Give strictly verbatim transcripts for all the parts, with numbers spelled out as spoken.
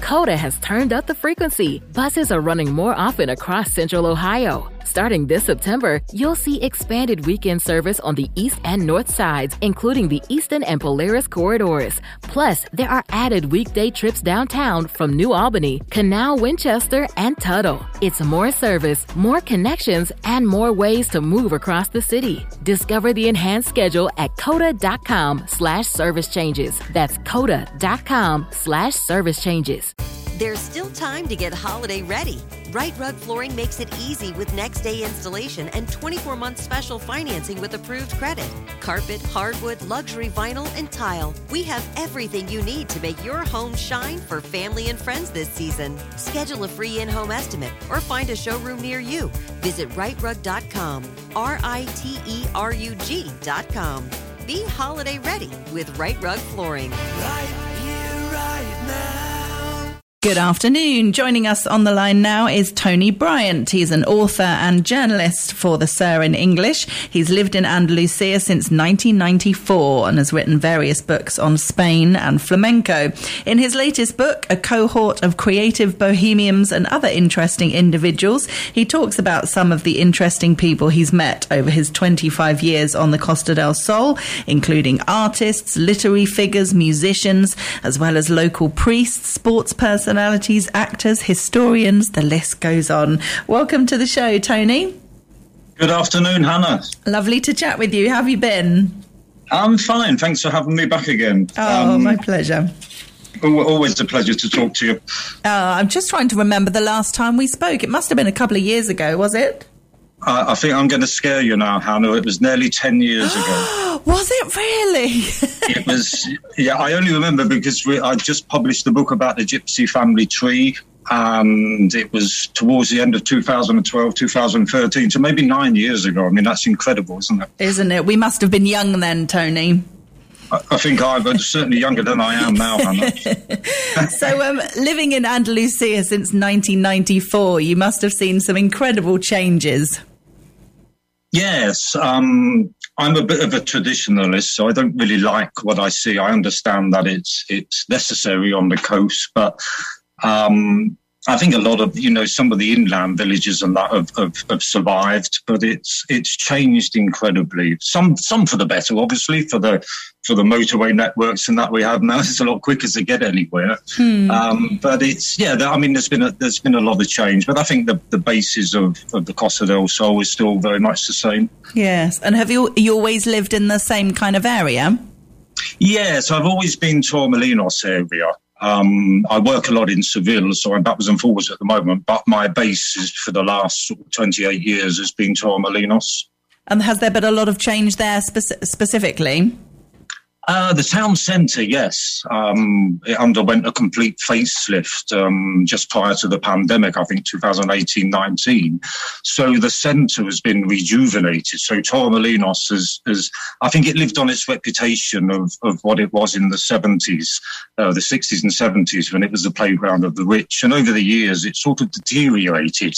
Coda has turned up the frequency. Buses are running more often across Central Ohio. Starting this September, you'll see expanded weekend service on the east and north sides, including the Eastern and Polaris corridors. Plus, there are added weekday trips downtown from New Albany, Canal, Winchester, and Tuttle. It's more service, more connections, and more ways to move across the city. Discover the enhanced schedule at coda.com slash service changes. That's coda.com slash service changes. There's still time to get holiday ready. Right Rug Flooring makes it easy with next day installation and twenty-four month special financing with approved credit. Carpet, hardwood, luxury vinyl, and tile. We have everything you need to make your home shine for family and friends this season. Schedule a free in-home estimate or find a showroom near you. Visit right rug dot com, R I T E R U G dot com. Be holiday ready with Right Rug Flooring. Right here, right now. Good afternoon. Joining us on the line now is Tony Bryant. He's an author and journalist for The Sur in English. He's lived in Andalusia since nineteen ninety-four and has written various books on Spain and flamenco. In his latest book, A Cohort of Creative Bohemians and Other Interesting Individuals, he talks about some of the interesting people he's met over his twenty-five years on the Costa del Sol, including artists, literary figures, musicians, as well as local priests, sports persons, personalities, actors, historians, the list goes on. Welcome to the show, Tony. Good afternoon, Hannah. Lovely to chat with you. How have you been? I'm fine. Thanks for having me back again. Oh, um, my pleasure. Always a pleasure to talk to you. Uh, I'm just trying to remember the last time we spoke. It must have been a couple of years ago, was it? Uh, I think I'm going to scare you now, Hannah. It was nearly ten years ago. Was it really? It was, yeah, I only remember because we, I just published a book about the Gypsy family tree, and it was towards the end of two thousand twelve, two thousand thirteen, so maybe nine years ago. I mean, that's incredible, isn't it? Isn't it? We must have been young then, Tony. I, I think I was certainly younger than I am now, Hannah. So, um, living in Andalusia since nineteen ninety-four, you must have seen some incredible changes. Yes, um, I'm a bit of a traditionalist, so I don't really like what I see. I understand that it's it's necessary on the coast, but um, I think a lot of, you know, some of the inland villages and that have, have, have survived, but it's it's changed incredibly. Some some for the better, obviously, for the for the motorway networks and that we have now. It's a lot quicker to get anywhere. Hmm. Um, but it's, yeah, I mean, there's been a, there's been a lot of change, but I think the, the basis of, of the Costa del Sol is still very much the same. Yes. And have you, you always lived in the same kind of area? Yes, I've always been Torremolinos area. Um, I work a lot in Seville, so I'm backwards and forwards at the moment, but my base is for the last sort of twenty-eight years has been Torremolinos. And has there been a lot of change there speci- specifically? Uh, the town centre, yes. Um, it underwent a complete facelift um, just prior to the pandemic, I think two thousand eighteen nineteen. So the centre has been rejuvenated. So Torremolinos has, has, I think it lived on its reputation of, of what it was in the seventies, uh, the sixties and seventies, when it was the playground of the rich. And over the years, it sort of deteriorated.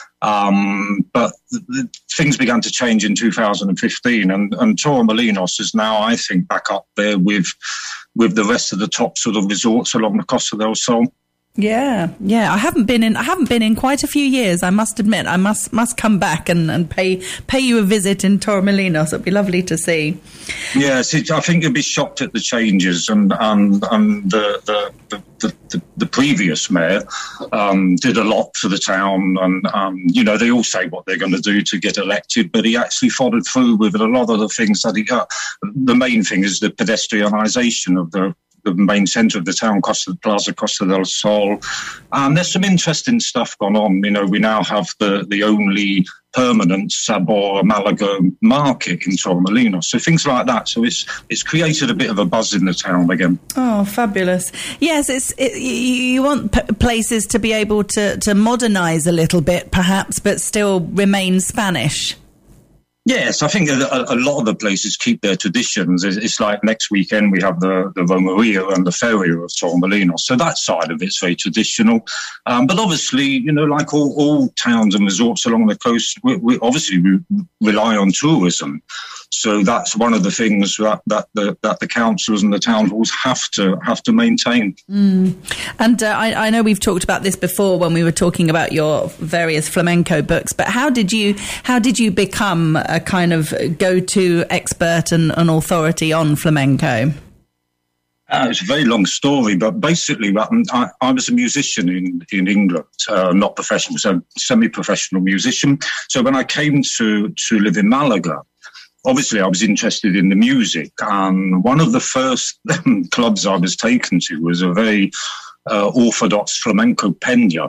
Um, but th- th- things began to change in two thousand fifteen, and, and Torremolinos is now, I think, back up there with with the rest of the top sort of resorts along the Costa del Sol. Yeah, yeah. I haven't been in. I haven't been in quite a few years. I must admit. I must must come back and, and pay pay you a visit in Torremolinos. It'd be lovely to see. Yes, it, I think you'd be shocked at the changes, and and, and the, the, the, the, the previous mayor um, did a lot for the town, and um, you know, they all say what they're going to do to get elected, but he actually followed through with a lot of the things that he got. The main thing is the pedestrianisation of the. the main centre of the town, Costa Plaza Costa del Sol. Um, there's some interesting stuff gone on. You know, we now have the, the only permanent Sabor Malaga market in Torremolinos. So things like that. So it's it's created a bit of a buzz in the town again. Oh, fabulous. Yes, it's it, you, you want p- places to be able to, to modernise a little bit, perhaps, but still remain Spanish. Yes, I think a, a lot of the places keep their traditions. It's, it's like next weekend we have the, the Romeria and the Feria of Torremolinos. So that side of it's very traditional. Um, but obviously, you know, like all, all towns and resorts along the coast, we, we obviously we rely on tourism. So that's one of the things that that the, that the councils and the town halls have to have to maintain. Mm. And uh, I, I know we've talked about this before when we were talking about your various flamenco books. But how did you how did you become a kind of go-to expert and an authority on flamenco? Uh, it's a very long story, but basically, I, I was a musician in, in England, uh, not professional, so semi-professional musician. So when I came to, to live in Malaga, obviously I was interested in the music. And one of the first clubs I was taken to was a very uh, orthodox flamenco peña.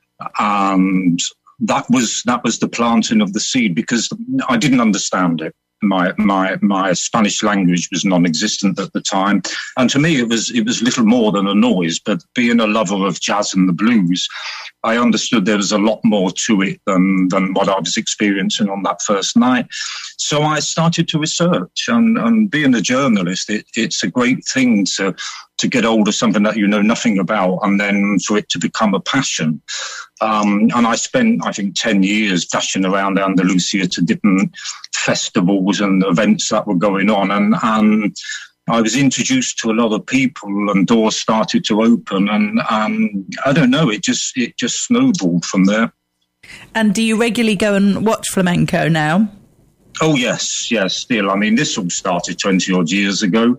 And that was that was the planting of the seed, because I didn't understand it. My my my Spanish language was non-existent at the time, and to me it was it was little more than a noise. But being a lover of jazz and the blues, I understood there was a lot more to it than than what I was experiencing on that first night. So I started to research, and, and being a journalist, it, it's a great thing to to get hold of something that you know nothing about, and then for it to become a passion. Um, and I spent, I think, ten years dashing around Andalusia to different festivals and events that were going on. And, and I was introduced to a lot of people, and doors started to open. And um, I don't know, it just it just snowballed from there. And do you regularly go and watch flamenco now? Oh, yes, yes, still. I mean, this all started twenty odd years ago.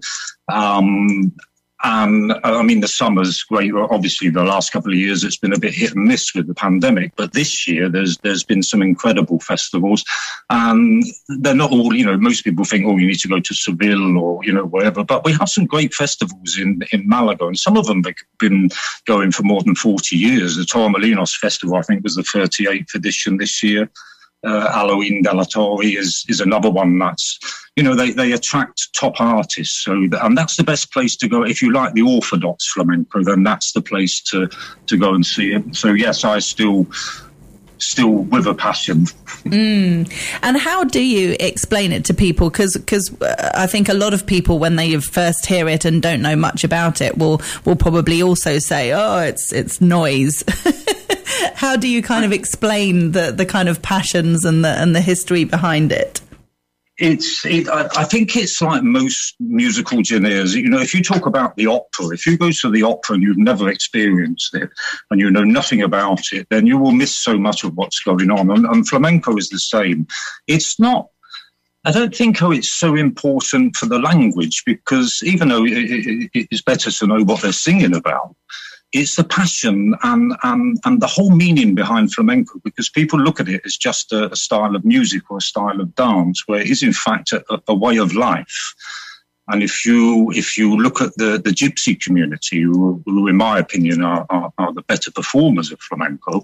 Um, and I mean, the summer's great. Obviously, the last couple of years, it's been a bit hit and miss with the pandemic. But this year, there's there's been some incredible festivals. And they're not all, you know, most people think, oh, you need to go to Seville or, you know, wherever. But we have some great festivals in, in Malaga. And some of them have been going for more than forty years. The Torremolinos Festival, I think, was the thirty-eighth edition this year. Uh, Halloween de la Torre is, is another one that's, you know, they, they attract top artists. So, and that's the best place to go. If you like the orthodox flamenco, then that's the place to, to go and see it. So, yes, I still, still with a passion. Mm. And how do you explain it to people? Because because uh, I think a lot of people, when they first hear it and don't know much about it, will will probably also say, oh, it's it's noise. How do you kind of explain the, the kind of passions and the and the history behind it? It's, it, I, I think it's like most musical genres. You know, if you talk about the opera, if you go to the opera and you've never experienced it and you know nothing about it, then you will miss so much of what's going on. And, and flamenco is the same. It's not, I don't think oh, it's so important for the language, because even though it, it, it's better to know what they're singing about, it's the passion and, and, and the whole meaning behind flamenco, because people look at it as just a, a style of music or a style of dance, where it is in fact a, a way of life. And if you if you look at the, the gypsy community, who, who in my opinion are, are, are the better performers of flamenco,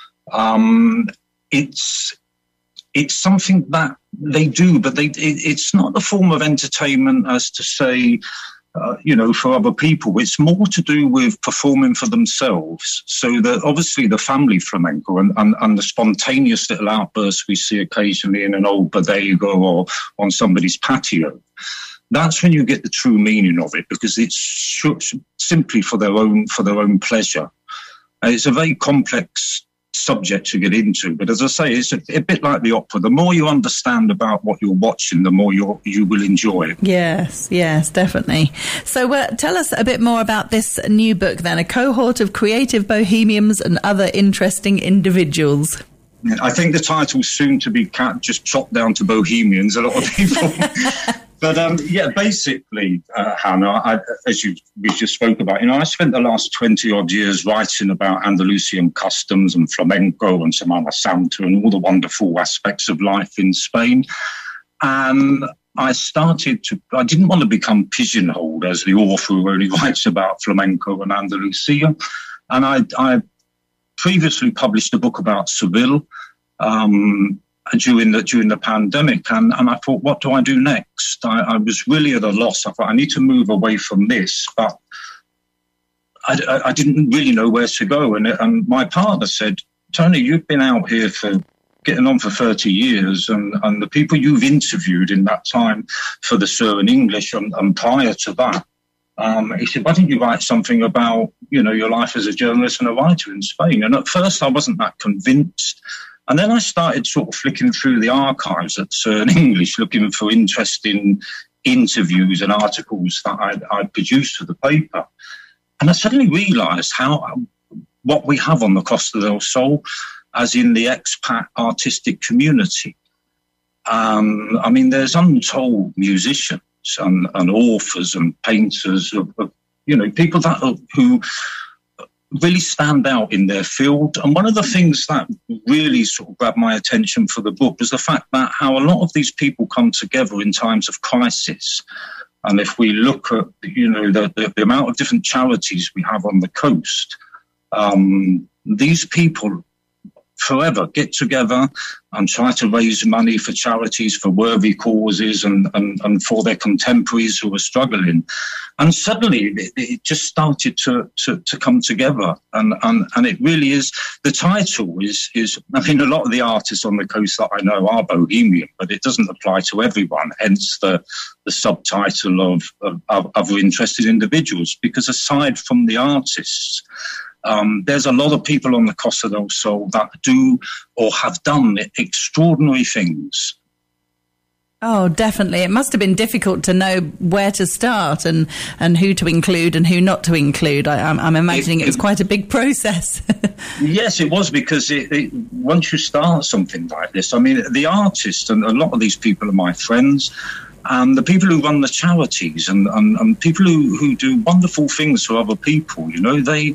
um, it's it's something that they do, but they it, it's not a form of entertainment as to say, Uh, you know, for other people. It's more to do with performing for themselves. So that obviously the family flamenco and, and, and the spontaneous little outbursts we see occasionally in an old bodega or on somebody's patio, that's when you get the true meaning of it, because it's sh- simply for their own for their own pleasure. And it's a very complex subject to get into, but as I say, it's a, a bit like the opera. The more you understand about what you're watching, the more you you will enjoy it. Yes, yes, definitely. So uh, tell us a bit more about this new book then, A Cohort of Creative Bohemians and Other Interesting Individuals. I think the title's soon to be cat just chopped down to Bohemians, a lot of people. But um, yeah, basically, uh, Hannah, I, as you we just spoke about, you know, I spent the last twenty odd years writing about Andalusian customs and flamenco and Semana Santa and all the wonderful aspects of life in Spain. And I started to, I didn't want to become pigeonholed as the author who only writes about flamenco and Andalusia. And I, I previously published a book about Seville, um, during the during the pandemic, and, and I thought, what do I do next? I, I was really at a loss. I thought, I need to move away from this, but I, I, I didn't really know where to go. And, and my partner said, Tony, you've been out here for getting on for thirty years, and, and the people you've interviewed in that time for the Sir in English and, and prior to that, um, he said, why don't you write something about, you know, your life as a journalist and a writer in Spain? And at first I wasn't that convinced. And then I started sort of flicking through the archives at CERN English, looking for interesting interviews and articles that I'd, I'd produced for the paper. And I suddenly realised how what we have on the Costa del Sol, as in the expat artistic community. Um, I mean, there's untold musicians and, and authors and painters, of, of, you know, people that are, who really stand out in their field. And one of the things that really sort of grabbed my attention for the book was the fact that how a lot of these people come together in times of crisis. And if we look at, you know, the, the, the amount of different charities we have on the coast, um, these people forever get together and try to raise money for charities, for worthy causes, and, and, and for their contemporaries who are struggling. And suddenly it, it just started to, to, to come together. And, and, and it really is, the title is, is, I mean, a lot of the artists on the coast that I know are bohemian, but it doesn't apply to everyone, hence the, the subtitle of, of, of other interested individuals, because aside from the artists, Um, there's a lot of people on the Costa del Sol that do or have done extraordinary things. Oh, definitely. It must have been difficult to know where to start and, and who to include and who not to include. I, I'm, I'm imagining it, it was quite a big process. Yes, it was, because it, it, once you start something like this, I mean, the artists, and a lot of these people are my friends, and the people who run the charities and, and, and people who, who do wonderful things for other people, you know, they...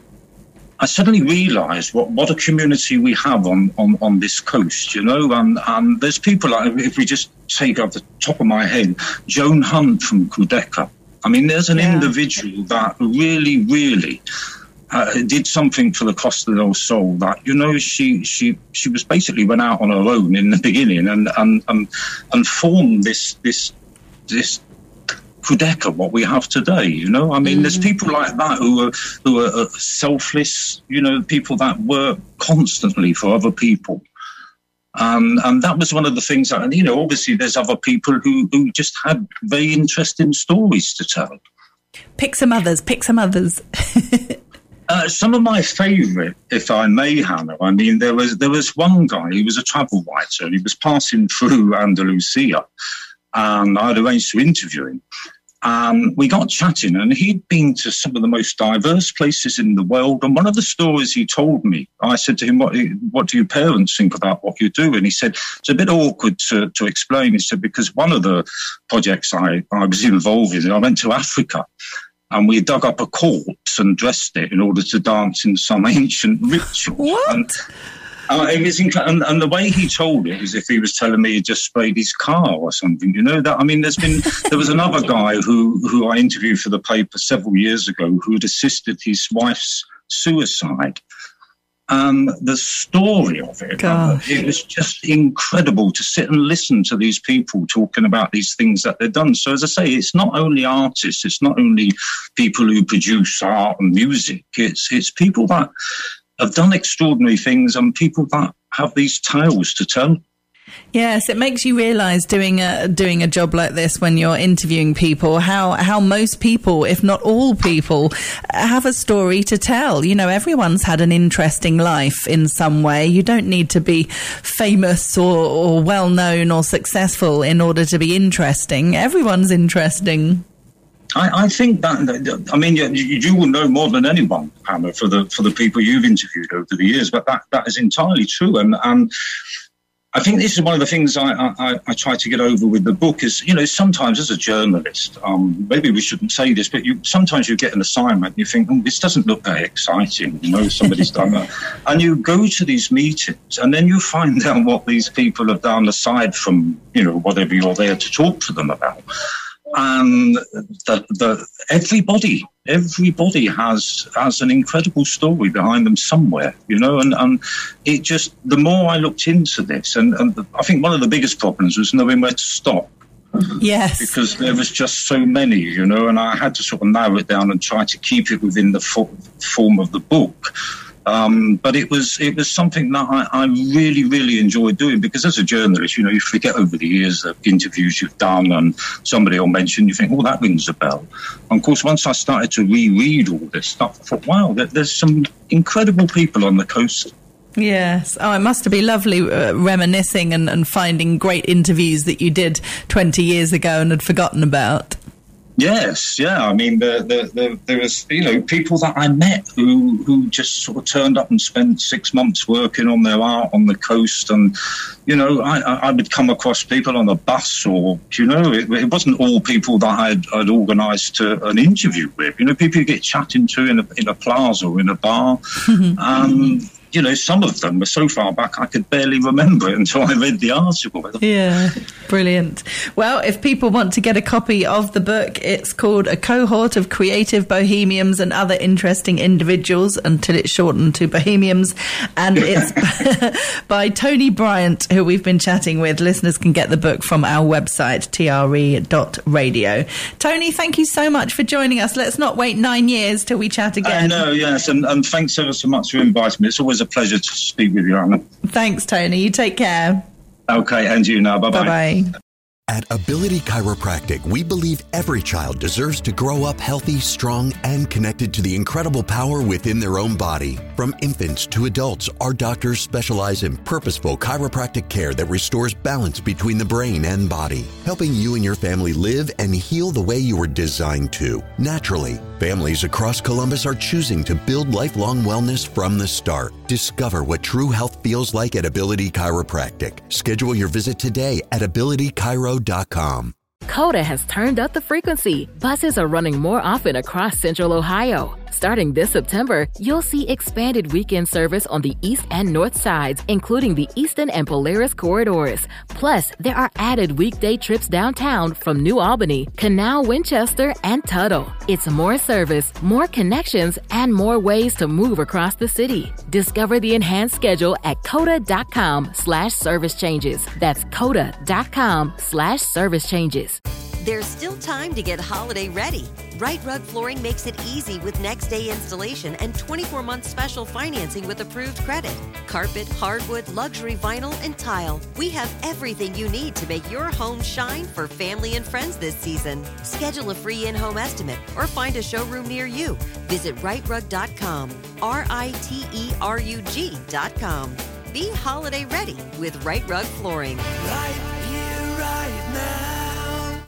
I suddenly realised what, what a community we have on, on, on this coast, you know, and, and there's people like, if we just take off the top of my head, Joan Hunt from Kudeka. I mean, there's an yeah. individual that really, really uh, did something for the Costa del Sol that, you know, she she she was basically went out on her own in the beginning and and and, and formed this this this. Kudeka, what we have today, you know. I mean, mm. there's people like that who are who are selfless, you know, people that work constantly for other people. Um, and that was one of the things that, and, you know, obviously there's other people who, who just had very interesting stories to tell. Pick some others, pick some others. Uh, some of my favourite, if I may, Hannah, I mean, there was there was one guy, he was a travel writer, and he was passing through Andalusia, and I'd arranged to interview him. And we got chatting, and he'd been to some of the most diverse places in the world. And one of the stories he told me, I said to him, what, what do your parents think about what you do? And he said, it's a bit awkward to, to explain. He said, because one of the projects I, I was involved in, I went to Africa, and we dug up a corpse and dressed it in order to dance in some ancient ritual. What? And, Uh, it was inc- and, and the way he told it is if he was telling me he just sprayed his car or something, you know. That I mean, there's been there was another guy who who I interviewed for the paper several years ago who had assisted his wife's suicide. And the story of it, uh, it was just incredible to sit and listen to these people talking about these things that they've done. So as I say, it's not only artists, it's not only people who produce art and music, it's it's people that have done extraordinary things and people that have these tales to tell. Yes, it makes you realise doing a doing a job like this when you're interviewing people, how how most people, if not all people, have a story to tell. You know, everyone's had an interesting life in some way. You don't need to be famous or, or well known or successful in order to be interesting. Everyone's interesting. I, I think that, I mean, you, you will know more than anyone, Hannah, for the for the people you've interviewed over the years, but that, that is entirely true. And, and I think this is one of the things I, I, I try to get over with the book is, you know, sometimes as a journalist, um, maybe we shouldn't say this, but you sometimes you get an assignment and you think, oh, this doesn't look very exciting, you know, somebody's done that. And you go to these meetings and then you find out what these people have done aside from, you know, whatever you're there to talk to them about. And the, the, everybody, everybody has has an incredible story behind them somewhere, you know, and, and it just, the more I looked into this, and, and the, I think one of the biggest problems was knowing where to stop. Yes. Because there was just so many, you know, and I had to sort of narrow it down and try to keep it within the fo- form of the book. Um, but it was it was something that I, I really, really enjoyed doing because as a journalist, you know, you forget over the years the interviews you've done and somebody will mention, you think, oh, that rings a bell. And of course, once I started to reread all this stuff, I thought, wow, there, there's some incredible people on the coast. Yes. Oh, it must have been lovely uh, reminiscing and, and finding great interviews that you did twenty years ago and had forgotten about. Yes, yeah. I mean, the, the, the, there was, you know, people that I met who who just sort of turned up and spent six months working on their art on the coast. And, you know, I, I would come across people on a bus or, you know, it, it wasn't all people that I'd, I'd organised an interview with. You know, people you get chatting to in a, in a plaza or in a bar. um You know, some of them were so far back I could barely remember it until I read the article. Yeah, brilliant. Well, if people want to get a copy of the book, it's called A Cohort of Creative Bohemians and Other Interesting Individuals, until it's shortened to Bohemians. And it's by Tony Bryant, who we've been chatting with. Listeners can get the book from our website, T R E dot radio. Tony, thank you so much for joining us. Let's not wait nine years till we chat again. I know, yes. And, and thanks ever so much for inviting me. It's always a pleasure to speak with you, Anna. Thanks, Tony. You take care. Okay, and you now. Bye-bye. Bye-bye. At Ability Chiropractic, we believe every child deserves to grow up healthy, strong, and connected to the incredible power within their own body. From infants to adults, our doctors specialize in purposeful chiropractic care that restores balance between the brain and body, helping you and your family live and heal the way you were designed to, naturally. Families across Columbus are choosing to build lifelong wellness from the start. Discover what true health feels like at Ability Chiropractic. Schedule your visit today at ability chiro dot com. Coda has turned up the frequency. Buses are running more often across Central Ohio. Starting this September, you'll see expanded weekend service on the east and north sides, including the Eastern and Polaris corridors. Plus, there are added weekday trips downtown from New Albany, Canal, Winchester, and Tuttle. It's more service, more connections, and more ways to move across the city. Discover the enhanced schedule at coda.com slash service changes. That's coda.com slash service changes. There's still time to get holiday ready. Right Rug Flooring makes it easy with next day installation and twenty-four month special financing with approved credit. Carpet, hardwood, luxury vinyl, and tile. We have everything you need to make your home shine for family and friends this season. Schedule a free in-home estimate or find a showroom near you. Visit right rug dot com, R I T E R U G dot com. Be holiday ready with Right Rug Flooring. Right here, right now.